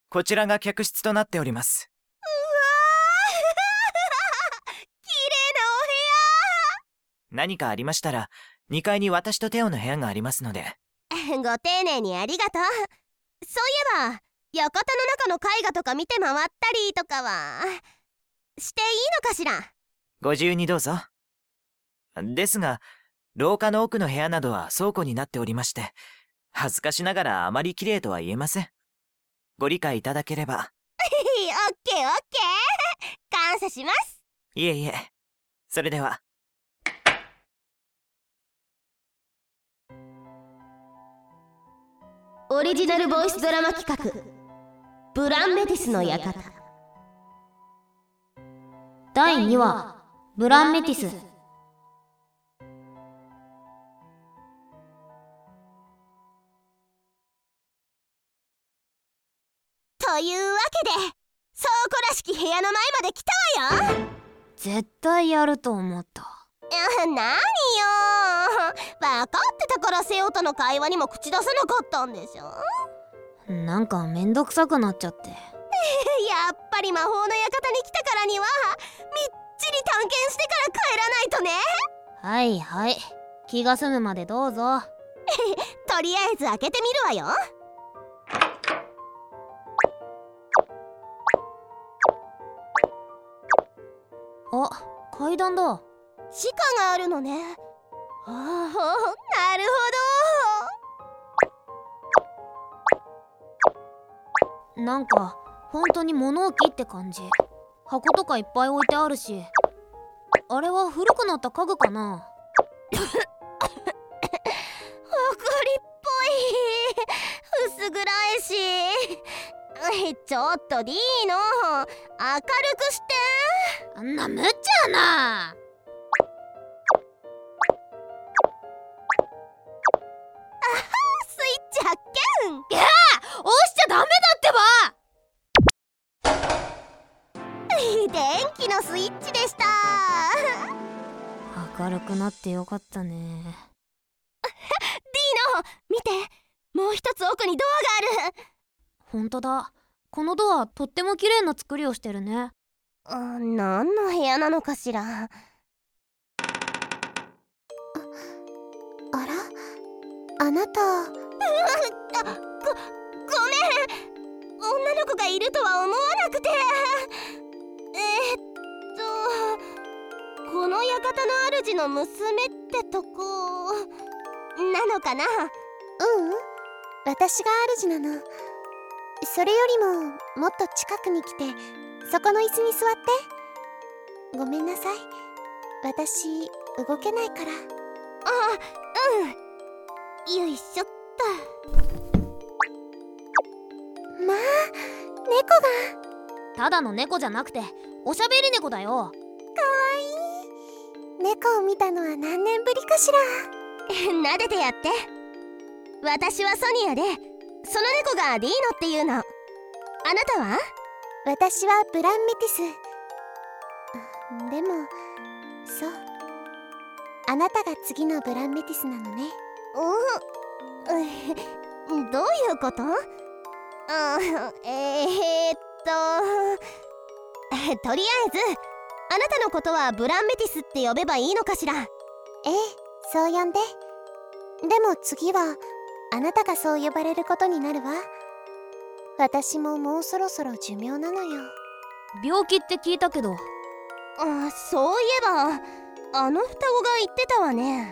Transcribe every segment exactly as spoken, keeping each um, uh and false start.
こちらが客室となっております。 うわー綺麗な何かありましたら、にかいに私とテオの部屋がありますので。 なお部屋ご丁寧にありがとう。そういえば館の中の絵画とか見て回ったりとかはしていいのかしら。 ご自由にどうぞ。ですが、廊下の奥の部屋などは倉庫になっておりまして、恥ずかしながらあまり綺麗とは言えません。ご理解いただければ。 オッケーオッケー感謝します。 いえいえ。それでは。 オリジナルボイスドラマ企画、ブランメティスの館。 だいにわ、ブランメティス。 というわけで、倉庫らしき部屋の前まで来たわよ。 絶対やると思った。 なによー、分かってたからセオとの会話にも口出さなかったんでしょ。 なんかめんどくさくなっちゃって。 やっぱり魔法の館に来たからにはみっちり探検してから帰らないとね。 はいはい、気が済むまでどうぞ。 とりあえず開けてみるわよ。 あ、階段だ。 地下があるのね。ああ、なるほど。なんか本当に物置って感じ。箱とかいっぱい置いてあるし、あれは古くなった家具かな。 ほこりっぽい、薄暗いし。ちょっとディーノ、明るくして。 あんな無茶な。 スイッチ発見。 いやー、押しちゃダメだってば。 電気のスイッチでした。 明るくなってよかったね。 ディーノ、見て、もう一つ奥にドアがある。 ほんとだ、このドアとっても綺麗な作りをしてるね。 あ、何の部屋なのかしら。あ、あら、あなた。あ、ご、ごめん、女の子がいるとは思わなくて。えー、っとこの館の主の娘ってとこなのかな。 ううん、私が主なの。それよりももっと近くに来て、そこの椅子に座って。ごめんなさい、私動けないから。 あ、うん、よいしょっと。 まあ、猫が。 ただの猫じゃなくておしゃべり猫だよ。 かわいい。猫を見たのは何年ぶりかしら。 撫でてやって。私はソニアで、その猫がディーノっていうの。あなたは？ 私はブランメティス。でも、そう、あなたが次のブランメティスなのね。 うん、どういうこと？あ、えー、っととりあえずあなたのことはブランメティスって呼べばいいのかしら。ええ、 そう呼んで。でも次はあなたがそう呼ばれることになるわ。私ももうそろそろ寿命なのよ。 病気って聞いたけど。 あ、そういえばあの双子が言ってたわね。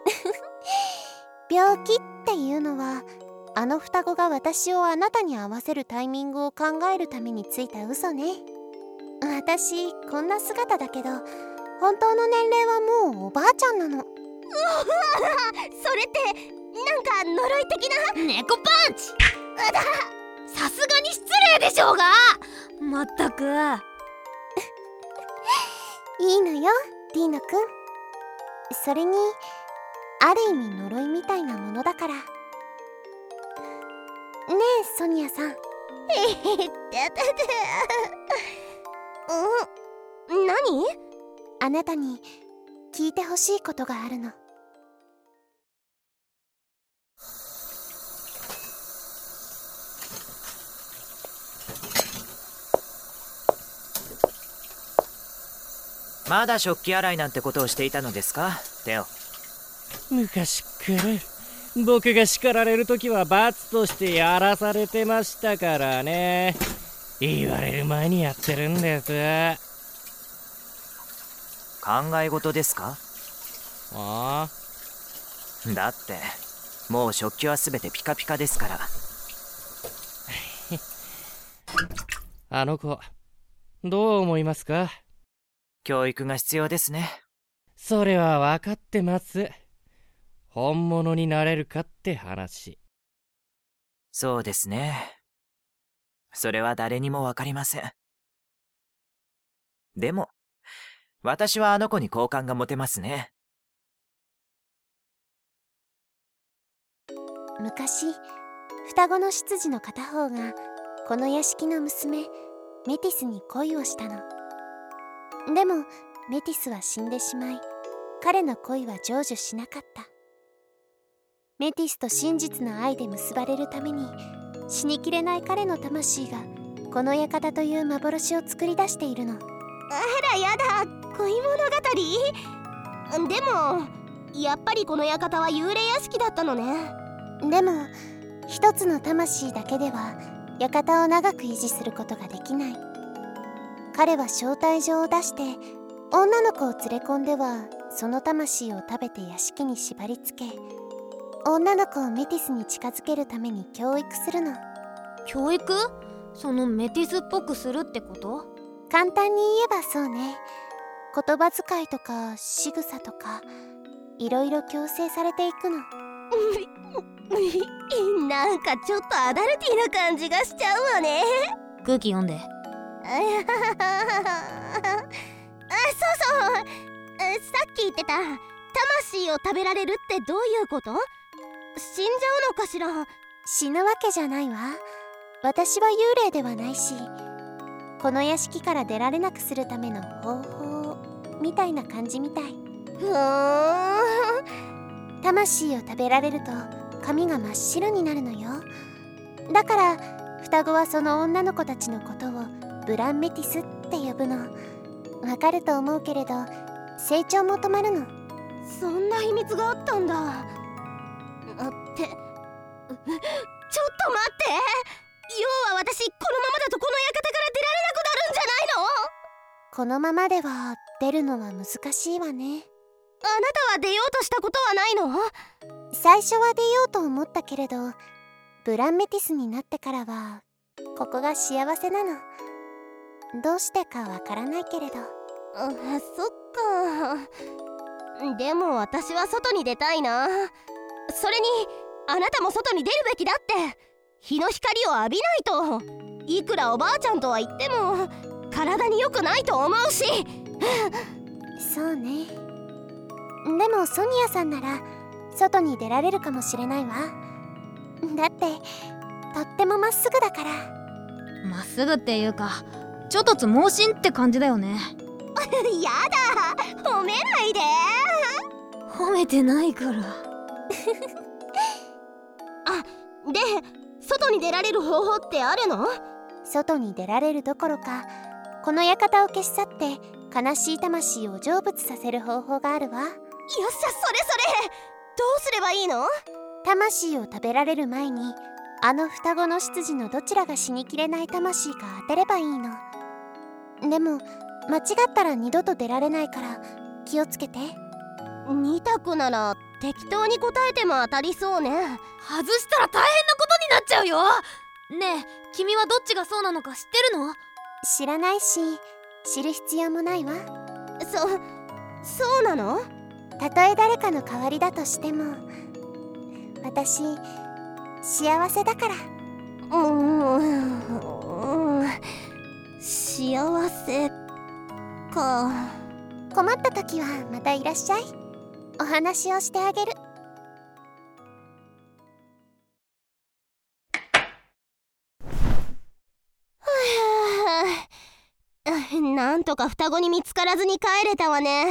病気っていうのは、あの双子が私をあなたに合わせるタイミングを考えるためについた嘘ね。私こんな姿だけど、本当の年齢はもうおばあちゃんなの。 それってなんか呪い的な。 猫パンチ。さすがに失礼でしょうが。まったく。 いいのよ、ディーノくん。それにある意味呪いみたいなものだから。ねえソニアさん。 えへへ、うん、何？ あなたに聞いてほしいことがあるの。 まだ食器洗いなんてことをしていたのですか、テオ。 昔っから僕が叱られるときは罰としてやらされてましたからね。言われる前にやってるんです。 考え事ですか？ ああ。だってもう食器はすべてピカピカですから。 あの子どう思いますか？ 教育が必要ですね。 それは分かってます。本物になれるかって話。 そうですね。それは誰にも分かりません。でも私はあの子に好感が持てますね。 昔、双子の執事の片方がこの屋敷の娘メティスに恋をしたの。でもメティスは死んでしまい、彼の恋は成就しなかった。メティスと真実の愛で結ばれるために、死にきれない彼の魂がこの館という幻を作り出しているの。 あらやだ、恋物語？でもやっぱりこの館は幽霊屋敷だったのね。 でも一つの魂だけでは館を長く維持することができない。彼は招待状を出して女の子を連れ込んではその魂を食べて屋敷に縛り付け、女の子をメティスに近づけるために教育するの。 教育？そのメティスっぽくするってこと？ 簡単に言えばそうね。言葉遣いとか仕草とかいろいろ強制されていくの。 なんかちょっとアダルティーな感じがしちゃうわね。 空気読んで。 あ、そうそう、さっき言ってた魂を食べられるってどういうこと？死んじゃうのかしら？ 死ぬわけじゃないわ。私は幽霊ではないし、この屋敷から出られなくするための方法みたいな感じみたい。 ふーん。 魂を食べられると髪が真っ白になるのよ。だから双子はその女の子たちのことをブランメティスって呼ぶの。わかると思うけれど成長も止まるの。 そんな秘密があったんだ。あって、ちょっと待って。要は私このままだとこの館から出られなくなるんじゃないの？ このままでは出るのは難しいわね。 あなたは出ようとしたことはないの？ 最初は出ようと思ったけれど、ブランメティスになってからはここが幸せなの。どうしてかわからないけれど。 あ、そっか。でも私は外に出たいな。それにあなたも外に出るべきだって。日の光を浴びないと。いくらおばあちゃんとは言っても体に良くないと思うし。 そうね。でもソニアさんなら外に出られるかもしれないわ。だってとってもまっすぐだから。 まっすぐっていうかちょっとつ盲信って感じだよね。 やだ、褒めないで。 褒めてないから。 あ、で外に出られる方法ってあるの？ 外に出られるどころか、この館を消し去って悲しい魂を成仏させる方法があるわ。 よっしゃ、それそれ。どうすればいいの？ 魂を食べられる前にあの双子の執事のどちらが死にきれない魂か当てればいいの。でも間違ったら二度と出られないから気をつけて。 二択なら適当に答えても当たりそうね。 外したら大変なことになっちゃうよ。ねえ、君はどっちがそうなのか知ってるの？ 知らないし知る必要もないわ。 そ、そうなの？ たとえ誰かの代わりだとしても私幸せだから。 うーん、幸せか。 困った時はまたいらっしゃい。お話をしてあげる。 なんとか双子に見つからずに帰れたわね。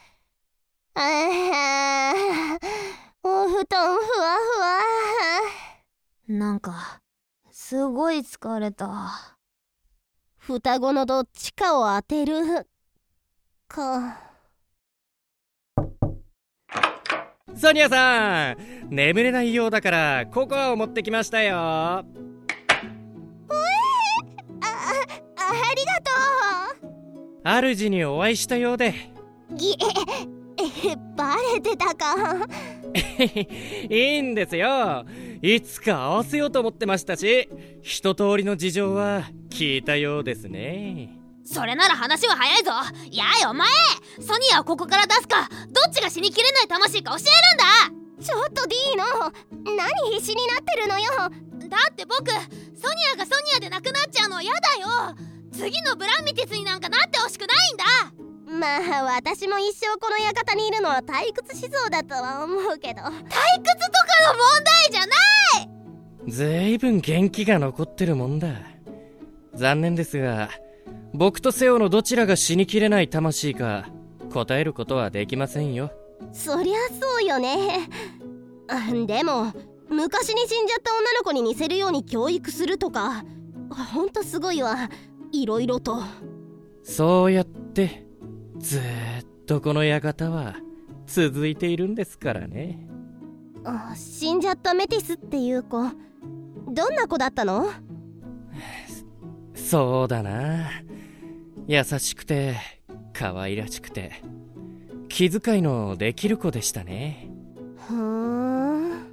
あお布団ふわふわ。 なんかすごい疲れた。 双子のどっちかを当てるか。 ソニアさん、眠れないようだからココアを持ってきましたよ。 あ、ありがとう。 主にお会いしたようで。 ぎえ、バレてたか。 いいんですよ。いつか合わせようと思ってましたし、一通りの事情は聞いたようですね。 それなら話は早いぞ。やいお前、ソニアをここから出すか、どっちが死にきれない魂か教えるんだ。 ちょっとディーノ、何必死になってるのよ。 だって僕、ソニアがソニアでなくなっちゃうのは嫌だよ。次のブランミティスになんかなってほしくないんだ。 まあ私も一生この館にいるのは退屈しそうだとは思うけど。退屈とかの問題じゃない。 ずいぶん元気が残ってるもんだ。残念ですが、僕とセオのどちらが死にきれない魂か答えることはできませんよ。 そりゃそうよね。でも昔に死んじゃった女の子に似せるように教育するとか、ほんとすごいわ、いろいろと。 そうやってずーっとこの館は続いているんですからね。 あ、死んじゃったメティスっていう子、どんな子だったの？ そうだな、優しくて可愛らしくて気遣いのできる子でしたね。 ふーん。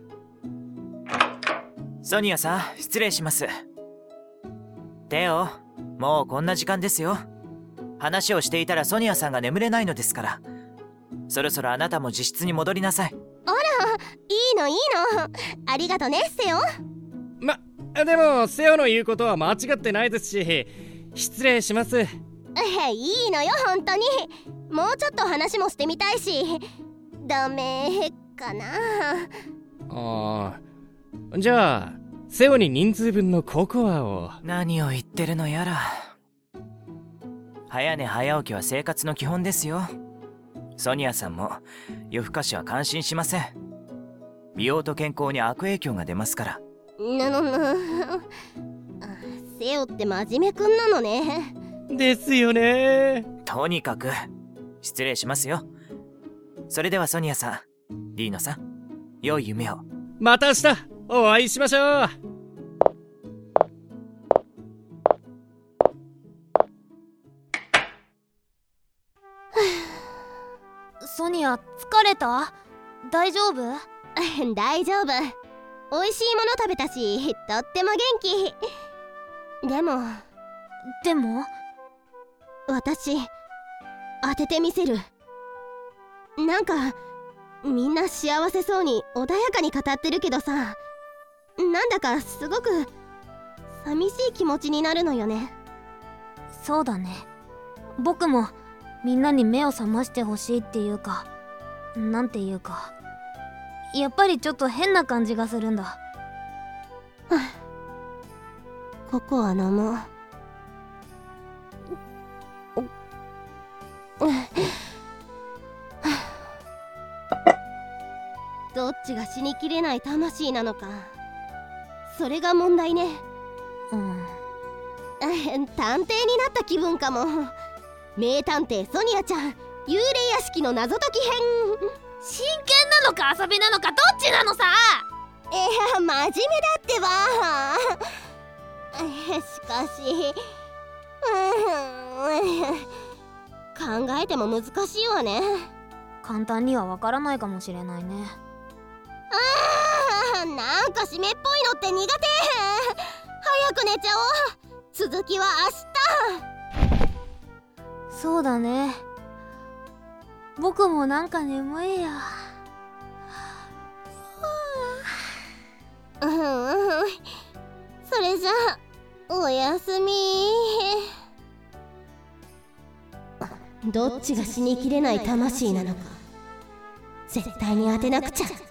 ソニアさん、失礼します。テオ、もうこんな時間ですよ。話をしていたらソニアさんが眠れないのですから、そろそろあなたも自室に戻りなさい。 あら、いいのいいの、ありがとねセオ。 ま、でもセオの言うことは間違ってないですし、失礼します。 いいのよ本当に。もうちょっと話もしてみたいし。ダメかな。 ああ、じゃあセオに人数分のココアを。 何を言ってるのやら。早寝早起きは生活の基本ですよ。ソニアさんも夜更かしは感心しません。美容と健康に悪影響が出ますから。 なのな、セオって真面目くんなのね。 ですよね。 とにかく失礼しますよ。それではソニアさん、ディーノさん、良い夢を。 また明日お会いしましょう。 ソニア、疲れた？大丈夫？ 大丈夫。美味しいもの食べたし、とっても元気。でもでも私当ててみせる。なんかみんな幸せそうに穏やかに語ってるけどさ、なんだかすごく寂しい気持ちになるのよね。 そうだね。僕もみんなに目を覚ましてほしいっていうか、なんていうか、やっぱりちょっと変な感じがするんだ。 ココア飲もう。どっちが死にきれない魂なのか、それが問題ね。 うん。 探偵になった気分かも。名探偵ソニアちゃん、幽霊屋敷の謎解き編。 真剣なのか遊びなのかどっちなのさ。 いや、真面目だってば。しかし考えても難しいわね。 簡単にはわからないかもしれないね。 あー、なんか湿っぽいのって苦手。早く寝ちゃおう。続きは明日。 そうだね。僕もなんか眠いや。 うんうん、それじゃあおやすみ。どっちが死にきれない魂なのか絶対に当てなくちゃ。